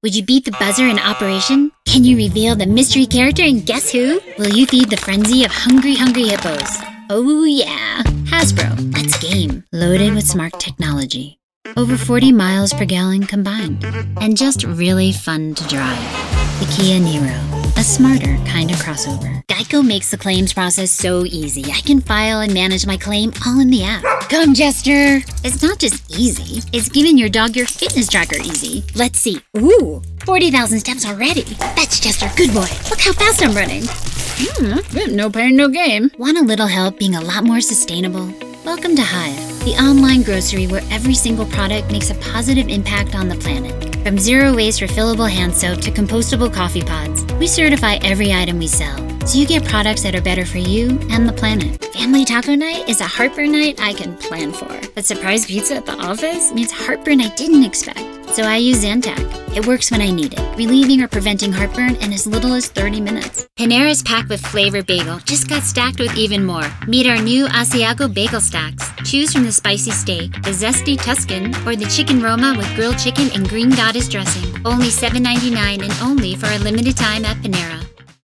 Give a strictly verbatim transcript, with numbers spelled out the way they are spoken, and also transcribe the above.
Would you beat the buzzer in Operation? Can you reveal the mystery character in Guess Who? Will you feed the frenzy of hungry, hungry hippos? Oh yeah! Hasbro, that's game. Loaded with smart technology. Over forty miles per gallon combined. And just really fun to drive. The Kia Niro. A smarter kind of crossover. Geico makes the claims process so easy. I can file and manage my claim all in the app. Come, Jester! It's not just easy. It's giving your dog your fitness tracker easy. Let's see. Ooh, forty thousand steps already. That's Jester, good boy. Look how fast I'm running. Hmm, no pain, no game. Want a little help being a lot more sustainable? Welcome to Hive, the online grocery where every single product makes a positive impact on the planet. From zero-waste refillable hand soap to compostable coffee pods, we certify every item we sell, so you get products that are better for you and the planet. Family taco night is a heartburn night I can plan for. But surprise pizza at the office means heartburn I didn't expect. So I use Zantac. It works when I need it, relieving or preventing heartburn in as little as thirty minutes. Panera's packed with flavor bagel just got stacked with even more. Meet our new Asiago bagel stacks. Choose from the spicy steak, the zesty Tuscan, or the chicken Roma with grilled chicken and green goddess dressing. Only seven ninety-nine and only for a limited time at Panera.